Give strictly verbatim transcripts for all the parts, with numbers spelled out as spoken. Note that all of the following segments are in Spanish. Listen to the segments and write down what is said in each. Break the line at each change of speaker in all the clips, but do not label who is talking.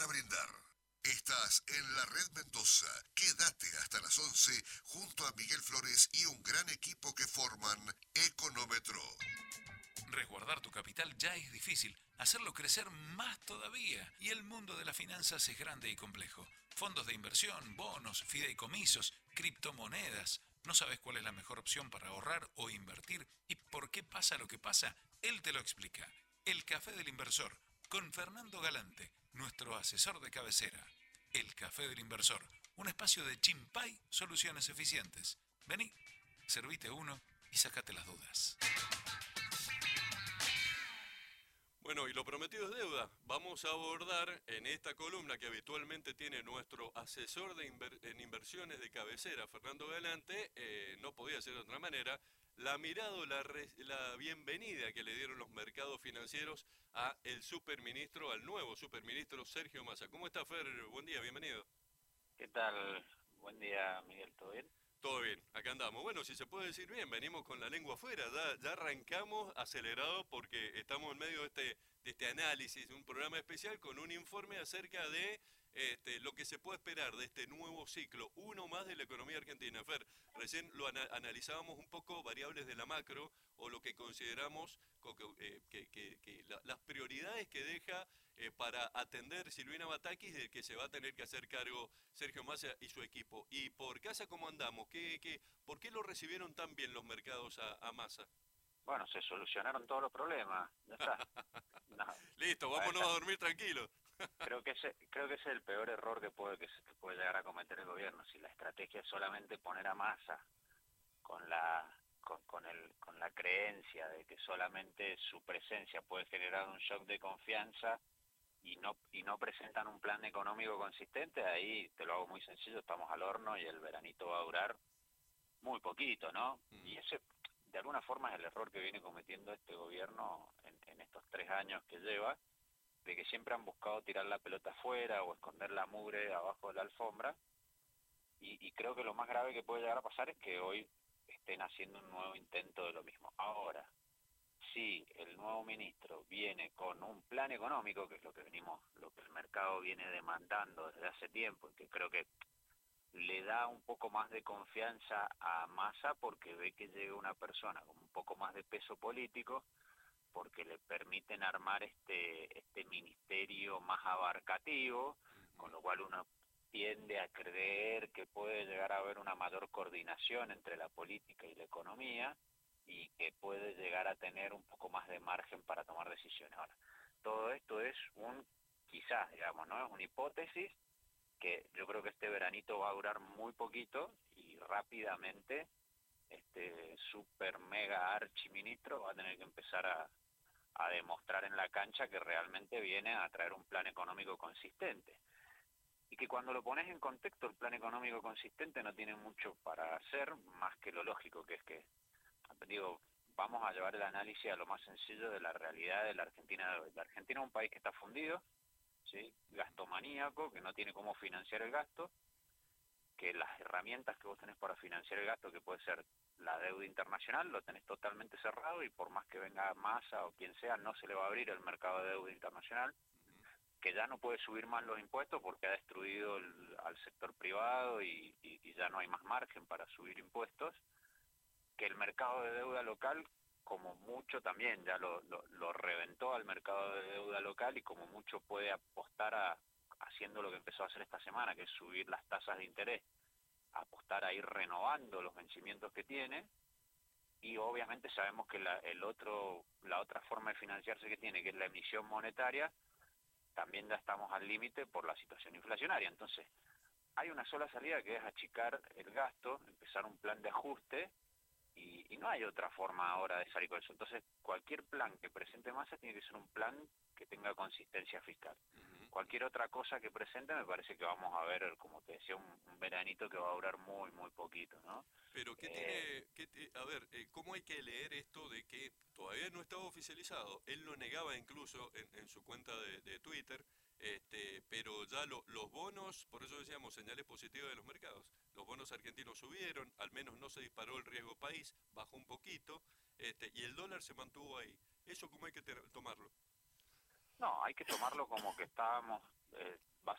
brindar. Estás en la Red Mendoza. Quédate hasta las once junto a Miguel Flores y un gran equipo que forman Económetro.
Resguardar tu capital ya es difícil, hacerlo crecer más todavía. Y el mundo de las finanzas es grande y complejo. Fondos de inversión, bonos, fideicomisos, criptomonedas. ¿No sabes cuál es la mejor opción para ahorrar o invertir? ¿Y por qué pasa lo que pasa? Él te lo explica. El Café del Inversor, con Fernando Galante, nuestro asesor de cabecera. El Café del Inversor, un espacio de Chimpay Soluciones Eficientes. Vení, servite uno y sacate las dudas.
Bueno, y lo prometido es deuda. Vamos a abordar en esta columna que habitualmente tiene nuestro asesor de inver en inversiones de cabecera, Fernando Galante, eh, no podía ser de otra manera, la mirada o la, la bienvenida que le dieron los mercados financieros a el superministro, al nuevo superministro Sergio Massa. ¿Cómo está, Fer? Buen día, bienvenido.
¿Qué tal? Buen día, Miguel, ¿todo bien?
Todo bien, acá andamos. Bueno, si se puede decir bien, venimos con la lengua afuera, ya, ya arrancamos acelerados porque estamos en medio de este, de este análisis, de un programa especial con un informe acerca de este, lo que se puede esperar de este nuevo ciclo, uno más de la economía argentina. Fer, recién lo ana analizábamos un poco variables de la macro o lo que consideramos eh, que, que, que la, las prioridades que deja eh, para atender Silvina Batakis, del que se va a tener que hacer cargo Sergio Massa y su equipo. Y por casa, ¿cómo andamos? ¿Qué, qué, ¿Por qué lo recibieron tan bien los mercados a, a Massa?
Bueno, se solucionaron todos los problemas, ya está. No,
listo, vámonos a, a dormir tranquilos.
creo que ese, creo que ese es el peor error que puede que, se, que puede llegar a cometer el gobierno. Si la estrategia es solamente poner a Massa con la con, con el con la creencia de que solamente su presencia puede generar un shock de confianza y no y no presentan un plan económico consistente, ahí te lo hago muy sencillo, estamos al horno y el veranito va a durar muy poquito, ¿no? Mm. Y ese, de alguna forma, es el error que viene cometiendo este gobierno en, en estos tres años que lleva, de que siempre han buscado tirar la pelota afuera o esconder la mugre abajo de la alfombra, y, y creo que lo más grave que puede llegar a pasar es que hoy estén haciendo un nuevo intento de lo mismo. Ahora, si el nuevo ministro viene con un plan económico, que es lo que venimos, lo que el mercado viene demandando desde hace tiempo, y que creo que le da un poco más de confianza a Massa porque ve que llega una persona con un poco más de peso político, porque le permiten armar este este ministerio más abarcativo, con lo cual uno tiende a creer que puede llegar a haber una mayor coordinación entre la política y la economía y que puede llegar a tener un poco más de margen para tomar decisiones. Ahora, todo esto es un quizás, digamos, ¿no? Es una hipótesis que yo creo que este veranito va a durar muy poquito y rápidamente este super mega archiministro va a tener que empezar a, a demostrar en la cancha que realmente viene a traer un plan económico consistente. Y que cuando lo pones en contexto, el plan económico consistente no tiene mucho para hacer, más que lo lógico, que es que, digo, vamos a llevar el análisis a lo más sencillo de la realidad de la Argentina de hoy. La Argentina es un país que está fundido, ¿sí? Gastomaníaco, que no tiene cómo financiar el gasto, que las herramientas que vos tenés para financiar el gasto, que puede ser la deuda internacional, lo tenés totalmente cerrado y por más que venga Massa o quien sea, no se le va a abrir el mercado de deuda internacional, que ya no puede subir más los impuestos porque ha destruido el, al sector privado y, y, y ya no hay más margen para subir impuestos, que el mercado de deuda local, como mucho también, ya lo, lo, lo reventó al mercado de deuda local y como mucho puede apostar a, haciendo lo que empezó a hacer esta semana, que es subir las tasas de interés, apostar a ir renovando los vencimientos que tiene, y obviamente sabemos que la, el otro, la otra forma de financiarse que tiene, que es la emisión monetaria, también ya estamos al límite por la situación inflacionaria. Entonces, hay una sola salida que es achicar el gasto, empezar un plan de ajuste, y, y no hay otra forma ahora de salir con eso. Entonces, cualquier plan que presente Massa tiene que ser un plan que tenga consistencia fiscal. Uh-huh. Cualquier otra cosa que presente me parece que vamos a ver, como te decía, un, un veranito que va a durar muy, muy poquito, ¿no?
Pero ¿qué eh, tiene, qué, a ver, eh, ¿cómo hay que leer esto de que todavía no estaba oficializado? Él lo negaba incluso en, en su cuenta de, de Twitter, este, pero ya lo, los bonos, por eso decíamos señales positivas de los mercados, los bonos argentinos subieron, al menos no se disparó el riesgo país, bajó un poquito, este, y el dólar se mantuvo ahí. ¿Eso cómo hay que tomarlo?
No, hay que tomarlo como que estábamos, eh,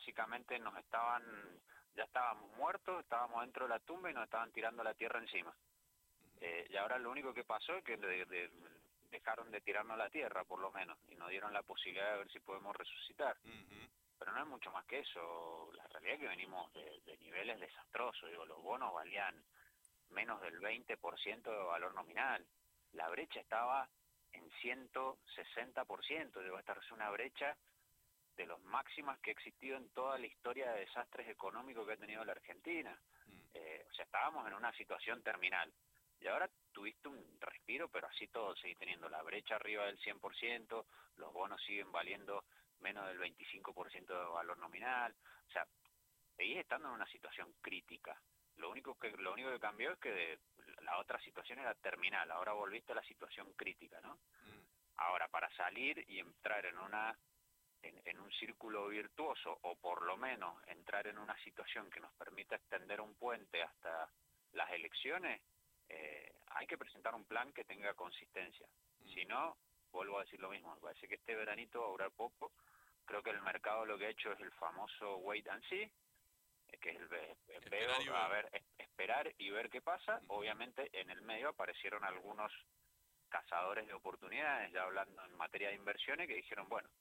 básicamente nos estaban, ya estábamos muertos, estábamos dentro de la tumba y nos estaban tirando la tierra encima. Eh, y ahora lo único que pasó es que de, de, dejaron de tirarnos la tierra, por lo menos, y nos dieron la posibilidad de ver si podemos resucitar.
Ujú.
Pero no es mucho más que eso. La realidad es que venimos de, de niveles desastrosos. Digo, los bonos valían menos del veinte por ciento de valor nominal. La brecha estaba en ciento sesenta por ciento. Digo, esta es una brecha de los máximas que ha existido en toda la historia de desastres económicos que ha tenido la Argentina.
Mm.
Eh, o sea, estábamos en una situación terminal. Y ahora tuviste un respiro, pero así todo, seguís teniendo la brecha arriba del cien por ciento, los bonos siguen valiendo menos del veinticinco por ciento de valor nominal. O sea, seguís estando en una situación crítica. Lo único que lo único que cambió es que de, la otra situación era terminal, ahora volviste a la situación crítica, ¿no?
Mm.
Ahora, para salir y entrar en una en, en un círculo virtuoso, o por lo menos entrar en una situación que nos permita extender un puente hasta las elecciones, eh, hay que presentar un plan que tenga consistencia.
Mm.
Si no, vuelvo a decir lo mismo, me parece que este veranito va a durar poco. Creo que el mercado lo que ha hecho es el famoso wait and see, eh, que es el ve- veo,
Esperar y
a
ver.
ver, es- esperar y ver qué pasa.
Ujú.
Obviamente en el medio aparecieron algunos cazadores de oportunidades, ya hablando en materia de inversiones, que dijeron, bueno,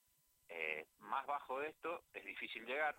eh, más bajo de esto es difícil llegar,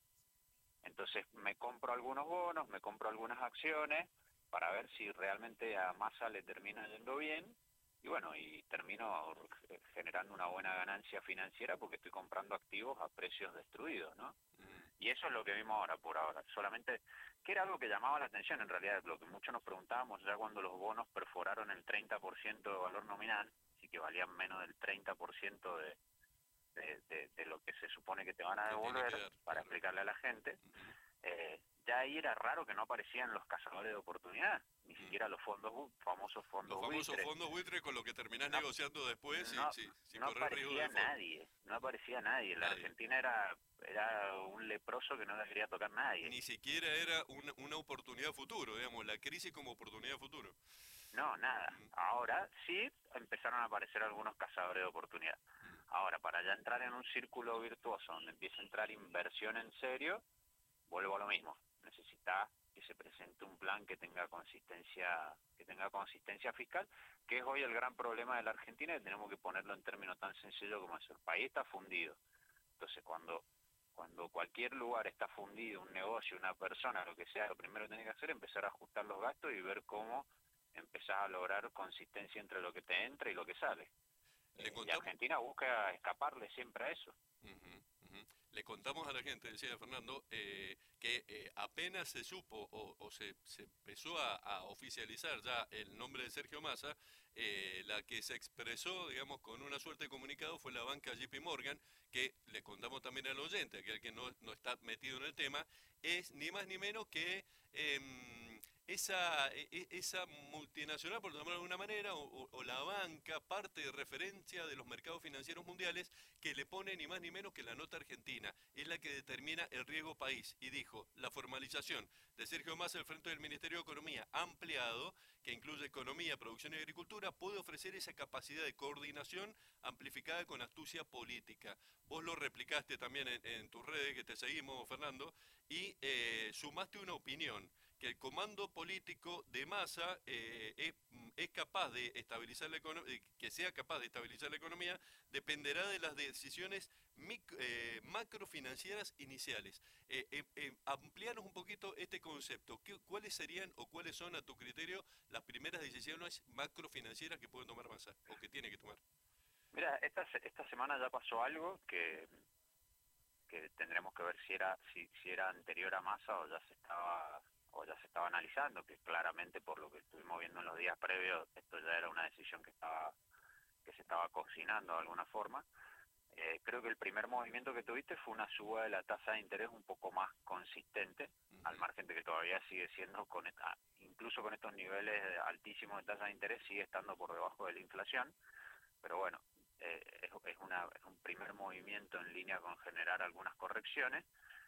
entonces me compro algunos bonos, me compro algunas acciones para ver si realmente a Massa le termina yendo bien, y bueno, y termino g- generando una buena ganancia financiera porque estoy comprando activos a precios destruidos, ¿no?
Mm.
Y eso es lo que vimos ahora, por ahora. Solamente, que era algo que llamaba la atención, en realidad, lo que muchos nos preguntábamos ya cuando los bonos perforaron el treinta por ciento de valor nominal, así que valían menos del treinta por ciento de, de, de, de lo que se supone que te van a
Que tiene que
devolver,
dar,
para
claro.
explicarle a la gente.
Ujú.
eh, ya ahí era raro que no aparecían los cazadores de oportunidad, ni
Mm.
siquiera los fondos bu- famosos fondos
Los famosos
buitres.
fondos buitre con lo que terminás
No,
negociando después
no,
sin, sin, sin
no
correr riesgo de
aparecía
default.
nadie, no aparecía nadie. La
Nadie.
Argentina era era un leproso que no la quería tocar nadie.
Ni siquiera era una, una oportunidad futuro, digamos, la crisis como oportunidad futuro.
No, nada.
Mm.
Ahora sí empezaron a aparecer algunos cazadores de oportunidad.
Mm.
Ahora, para ya entrar en un círculo virtuoso donde empiece a entrar inversión en serio, vuelvo a lo mismo. Necesita que se presente un plan que tenga consistencia, que tenga consistencia fiscal, que es hoy el gran problema de la Argentina, y tenemos que ponerlo en términos tan sencillos como eso. El país está fundido. Entonces, cuando cuando cualquier lugar está fundido, un negocio, una persona, lo que sea, lo primero que tiene que hacer es empezar a ajustar los gastos y ver cómo empezás a lograr consistencia entre lo que te entra y lo que sale.
Le
Eh, y
contamos,
Argentina busca escaparle siempre a eso.
Ujú, ujú. Le contamos a la gente, decía Fernando, eh, que eh, apenas se supo o, o se, se empezó a, a oficializar ya el nombre de Sergio Massa, eh, la que se expresó, digamos, con una suerte de comunicado fue la banca J P Morgan, que le contamos también al oyente, aquel que no, no está metido en el tema, es ni más ni menos que em, esa, e- e- esa multinacional, por llamarlo de alguna manera, o, o- o la banca, parte de referencia de los mercados financieros mundiales, que le pone ni más ni menos que la nota argentina, es la que determina el riesgo país. Y dijo, la formalización de Sergio Massa al frente del Ministerio de Economía ampliado, que incluye economía, producción y agricultura, puede ofrecer esa capacidad de coordinación amplificada con astucia política. Vos lo replicaste también en, en tus redes, que te seguimos, Fernando, y eh, sumaste una opinión, que el comando político de Massa eh, es, es capaz de estabilizar la economía, que sea capaz de estabilizar la economía, dependerá de las decisiones mic- eh, macrofinancieras iniciales. Eh, eh, eh, amplianos un poquito este concepto. ¿Qué, ¿Cuáles serían o cuáles son, a tu criterio, las primeras decisiones macrofinancieras que puede tomar Massa o que tiene que tomar?
Mira, esta, se- esta semana ya pasó algo que, que tendremos que ver si era si, si era anterior a Massa o ya se estaba o ya se estaba analizando, que claramente por lo que estuvimos viendo en los días previos, esto ya era una decisión que estaba que se estaba cocinando de alguna forma. Eh, creo que el primer movimiento que tuviste fue una suba de la tasa de interés un poco más consistente,
Ujú.
al margen de que todavía sigue siendo, con esta, incluso con estos niveles altísimos de tasa de interés, sigue estando por debajo de la inflación, pero bueno, eh, es, es, una, es un primer movimiento en línea con generar algunas correcciones.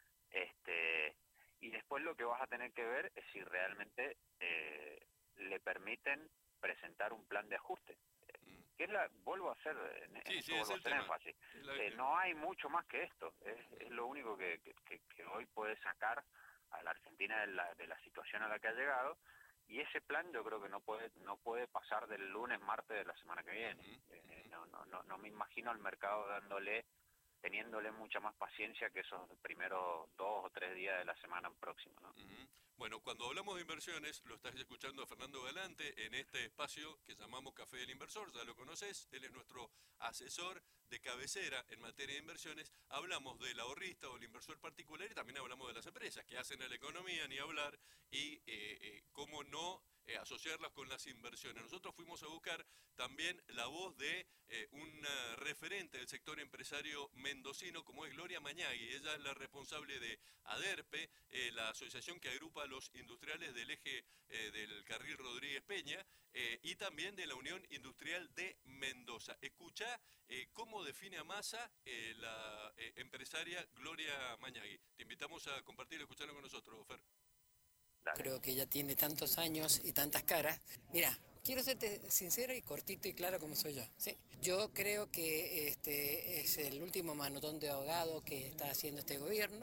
Este, y después lo que vas a tener que ver es si realmente eh, le permiten presentar un plan de ajuste.
Mm.
que es la, vuelvo a hacer, en, en
Sí,
esto
sí, es
vuelvo a
el
hacer
tema.
énfasis,
Es la-
eh, no hay mucho más que esto, es, es lo único que, que, que- que hoy puede sacar a la Argentina de la, de la situación a la que ha llegado, y ese plan yo creo que no puede no puede pasar del lunes, martes de la semana que viene.
Ujú,
Eh,
ujú.
no, no, no, no me imagino al mercado dándole, teniéndole mucha más paciencia que esos primeros dos o tres días de la semana próxima, ¿no?
Ujú. Bueno, cuando hablamos de inversiones, lo estás escuchando a Fernando Galante en este espacio que llamamos Café del Inversor, ya lo conoces, él es nuestro asesor de cabecera en materia de inversiones. Hablamos del ahorrista o el inversor particular y también hablamos de las empresas que hacen a la economía, ni hablar, y eh, eh, cómo no eh, asociarlas con las inversiones. Nosotros fuimos a buscar también la voz de eh, una referente del sector empresario mendocino como es Gloria Mañagui. Ella es la responsable de ADERPE, eh, la asociación que agrupa a los industriales del eje eh, del carril Rodríguez Peña, eh, y también de la Unión Industrial de Mendoza. Escuchá eh, cómo define a Massa eh, la eh, empresaria Gloria Mañagui. Te invitamos a compartir y escucharlo con nosotros, Fer.
Dale.
Creo que ya tiene tantos años y tantas caras. Mira, quiero serte sincero y cortito y claro como soy yo, ¿sí? Yo creo que este es el último manotón de ahogado que está haciendo este gobierno.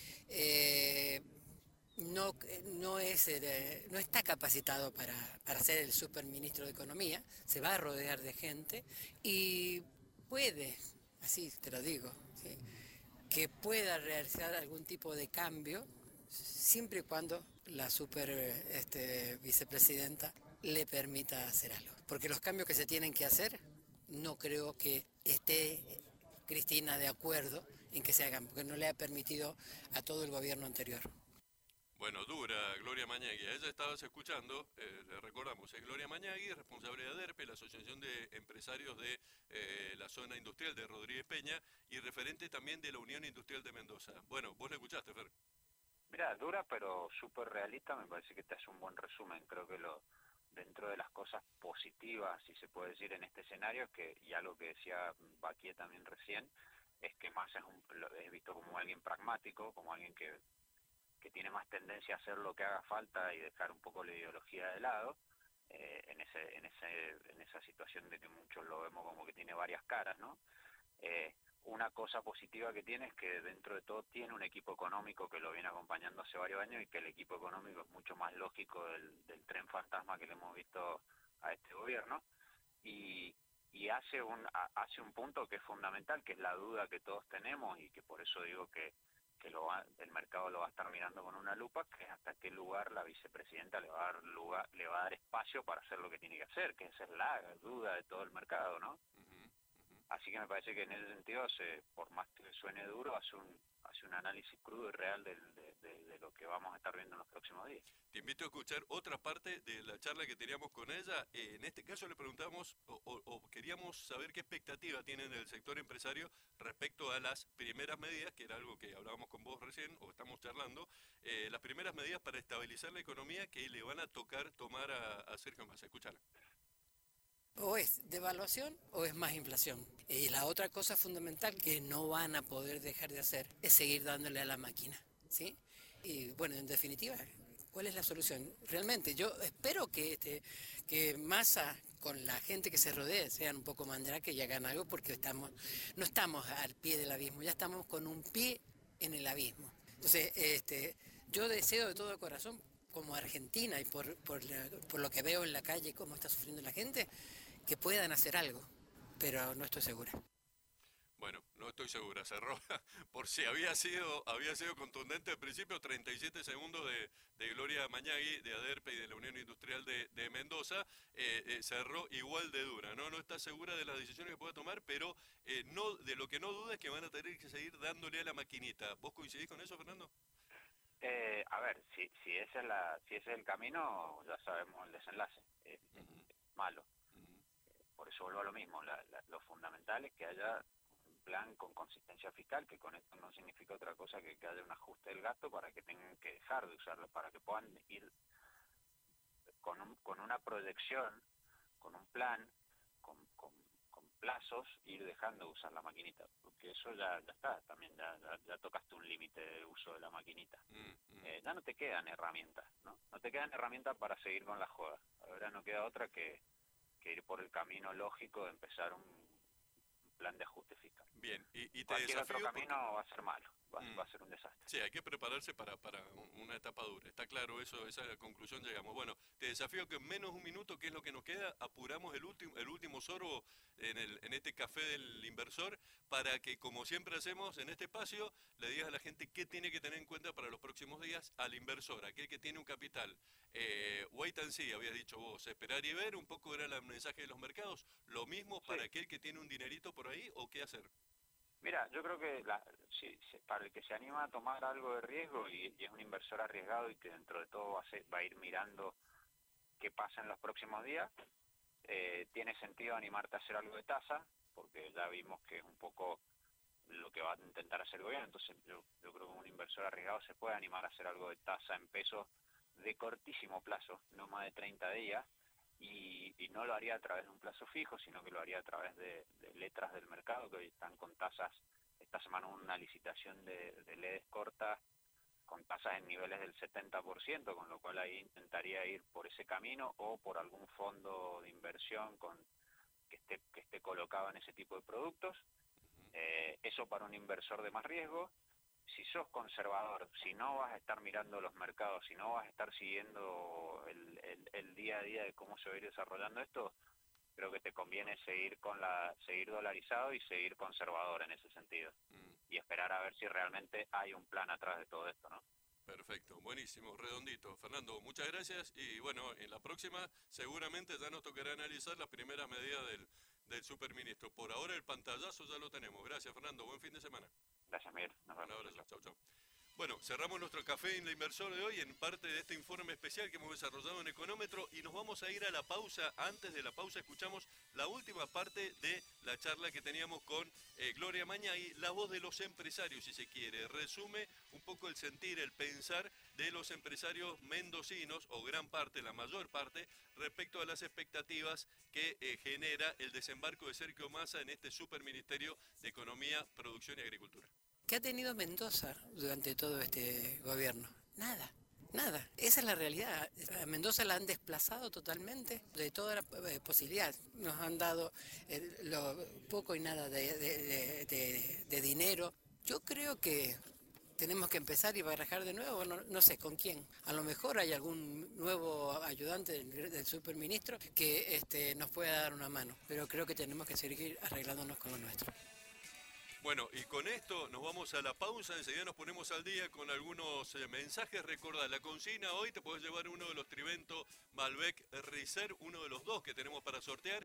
Eh, no, no, es, eh, no está capacitado para, para ser el superministro de Economía, se va a rodear de gente y puede, así te lo digo, ¿sí?, que pueda realizar algún tipo de cambio siempre y cuando la super este, vicepresidenta le permita hacer algo. Porque los cambios que se tienen que hacer, no creo que esté Cristina de acuerdo en que se hagan, porque no le ha permitido a todo el gobierno anterior.
Bueno, dura Gloria Mañagui. A ella estabas escuchando, eh, le recordamos, es Gloria Mañagui, responsable de ADERPE, la Asociación de Empresarios de eh, la Zona Industrial de Rodríguez Peña, y referente también de la Unión Industrial de Mendoza. Bueno, vos la escuchaste, Fer.
Mira, dura pero súper realista, me parece que te hace un buen resumen. Creo que lo dentro de las cosas positivas, si se puede decir, en este escenario, que y algo que decía Baquier también recién, es que Massa es, un, lo he visto como alguien pragmático, como alguien que, que tiene más tendencia a hacer lo que haga falta y dejar un poco la ideología de lado, eh, en, ese, en, ese, en esa situación de que muchos lo vemos como que tiene varias caras, ¿no? Eh, una cosa positiva que tiene es que dentro de todo tiene un equipo económico que lo viene acompañando hace varios años y que el equipo económico es mucho más lógico del, del tren fantasma que le hemos visto a este gobierno, y, y hace un hace un punto que es fundamental, que es la duda que todos tenemos y que por eso digo que, que lo va, el mercado lo va a estar mirando con una lupa, que es hasta qué lugar la vicepresidenta le va a dar lugar, le va a dar espacio para hacer lo que tiene que hacer, que esa es la duda de todo el mercado, ¿no? Así que me parece que en ese sentido, se, por más que suene duro, hace un, hace un análisis crudo y real de, de, de, de lo que vamos a estar viendo en los próximos días.
Te invito a escuchar otra parte de la charla que teníamos con ella. Eh, en este caso le preguntamos o, o, o queríamos saber qué expectativa tienen del sector empresario respecto a las primeras medidas, que era algo que hablábamos con vos recién o estamos charlando, eh, las primeras medidas para estabilizar la economía que le van a tocar tomar a, a Sergio Massa. Escuchala.
O es devaluación o es más inflación. Y la otra cosa fundamental que no van a poder dejar de hacer es seguir dándole a la máquina, ¿sí? Y bueno, en definitiva, ¿cuál es la solución? Realmente, yo espero que, este, que Massa, con la gente que se rodee, sean un poco mandrake y hagan algo, porque estamos, no estamos al pie del abismo, ya estamos con un pie en el abismo. Entonces, este, yo deseo de todo corazón, como Argentina y por, por, la, por lo que veo en la calle, cómo está sufriendo la gente, que puedan hacer algo, pero no estoy segura.
Bueno, no estoy segura, cerró, por si había sido había sido contundente al principio, treinta y siete segundos de, de Gloria Mañagui, de ADERPE y de la Unión Industrial de, de Mendoza, eh, eh, cerró igual de dura, ¿no? No está segura de las decisiones que pueda tomar, pero eh, no de lo que no duda es que van a tener que seguir dándole a la maquinita. ¿Vos coincidís con eso, Fernando?
Eh, a ver, si, si, ese es la, si ese es el camino, ya sabemos el desenlace, es,
Uh-huh.
es malo.
Uh-huh.
Por eso vuelvo a lo mismo, la, la, lo fundamental es que haya un plan con consistencia fiscal, que con esto no significa otra cosa que que haya un ajuste del gasto para que tengan que dejar de usarlo, para que puedan ir con, un, con una proyección, con un plan, con, con, con plazos, ir dejando de usar la maquinita, porque eso ya, ya está, también ya, ya, ya tocaste un límite de uso de la maquinita.
Uh-huh.
Eh, ya no te quedan herramientas, ¿no? No te quedan herramientas para seguir con la joda. Ahora no queda otra que que ir por el camino lógico de empezar un, un plan de ajuste fiscal.
Bien, y, y te
Cualquier
desafío
otro camino
porque...
va a ser malo, va,
Mm.
va a ser un desastre.
Sí, hay que prepararse para, para una etapa dura. Está claro eso, esa conclusión llegamos. Bueno, te desafío que en menos de un minuto, que es lo que nos queda, apuramos el último, el último sorbo en, el, en este café del inversor para que, como siempre hacemos en este espacio, le digas a la gente qué tiene que tener en cuenta para los próximos días al inversor, aquel que tiene un capital. Eh, wait and see, habías dicho vos, esperar y ver, un poco era el mensaje de los mercados. ¿Lo mismo para
Sí.
aquel que tiene un dinerito por ahí o qué hacer?
Mira, yo creo que la, si, si- para el que se anima a tomar algo de riesgo y, y es un inversor arriesgado y que dentro de todo va a, ser- va a ir mirando qué pasa en los próximos días, eh, tiene sentido animarte a hacer algo de tasa, porque ya vimos que es un poco lo que va a intentar hacer el gobierno. Entonces yo, yo creo que un inversor arriesgado se puede animar a hacer algo de tasa en pesos de cortísimo plazo, no más de treinta días, y, y no lo haría a través de un plazo fijo, sino que lo haría a través de, de letras del mercado, que hoy están con tasas. Esta semana hubo una licitación de, de L E Ds cortas con tasas en niveles del setenta por ciento, con lo cual ahí intentaría ir por ese camino o por algún fondo de inversión con que esté, que esté colocado en ese tipo de productos. Eh, eso para un inversor de más riesgo. Si sos conservador, si no vas a estar mirando los mercados, si no vas a estar siguiendo el, el, el día a día de cómo se va a ir desarrollando esto, creo que te conviene seguir con la seguir dolarizado y seguir conservador en ese sentido.
Mm.
Y esperar a ver si realmente hay un plan atrás de todo esto, ¿no?
Perfecto, buenísimo, redondito. Fernando, muchas gracias y bueno, en la próxima seguramente ya nos tocará analizar las primeras medidas del, del superministro. Por ahora el pantallazo ya lo tenemos. Gracias, Fernando, buen fin de semana.
Gracias, Miguel. Nos
Un
vemos.
abrazo, chau, chau. Bueno, cerramos nuestro café en la inversor de hoy en parte de este informe especial que hemos desarrollado en Económetro y nos vamos a ir a la pausa. Antes de la pausa escuchamos la última parte de la charla que teníamos con eh, Gloria Mañay, la voz de los empresarios, si se quiere. Resume un poco el sentir, el pensar de los empresarios mendocinos, o gran parte, la mayor parte, respecto a las expectativas que eh, genera el desembarco de Sergio Massa en este superministerio de Economía, Producción y Agricultura.
¿Qué ha tenido Mendoza durante todo este gobierno? Nada, nada. Esa es la realidad. A Mendoza la han desplazado totalmente de toda la eh, posibilidad. Nos han dado eh, lo poco y nada de, de, de, de, de dinero. Yo creo que tenemos que empezar y barajar de nuevo, no, no sé con quién. A lo mejor hay algún nuevo ayudante del, del superministro que este, nos pueda dar una mano, pero creo que tenemos que seguir arreglándonos con lo nuestro.
Bueno, y con esto nos vamos a la pausa, enseguida nos ponemos al día con algunos eh, mensajes. Recordá, la consigna hoy te puedes llevar uno de los Trivento Malbec Reserve, uno de los dos que tenemos para sortear.